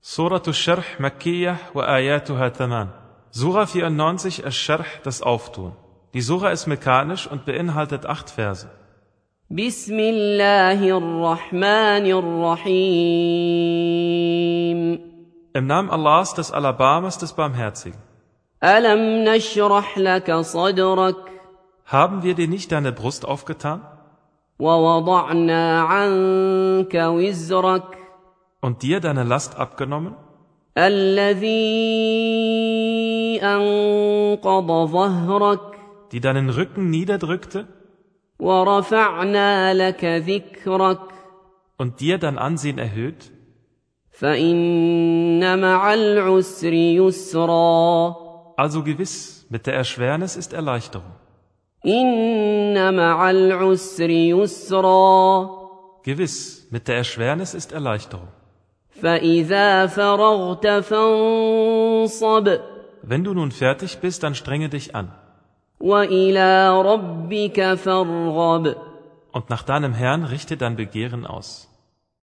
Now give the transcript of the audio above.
Suratu Sharh Makkiyah wa ayatuha thaman. Sura 94 Ash-Sharh, das Auftun. Die Sura ist mekanisch und beinhaltet 8 Verse. Bismillahirrahmanirrahim. Im Namen Allahs, des Alabamas, des Barmherzigen. Alam nashrah laka sadrak. Haben wir dir nicht deine Brust aufgetan? Wa wada'na 'anka wizrak. Und dir deine Last abgenommen? Alladhi anqadha dhahrak. Die deinen Rücken niederdrückte? Wa rafa'na laka dhikrak. Und dir dein Ansehen erhöht? فَإِنَّ مَعَ الْعُسْرِ يُسْرًا. Also gewiss, mit der Erschwernis ist Erleichterung. إِنَّ مَعَ الْعُسْرِ يُسْرًا. Gewiss, mit der Erschwernis ist Erleichterung. فَإِذَا فَرَغْتَ فَانصَبْ. Wenn du nun fertig bist, dann strenge dich an. وَإِلَى رَبِّكَ فَارْغَب. Und nach deinem Herrn richte dein Begehren aus.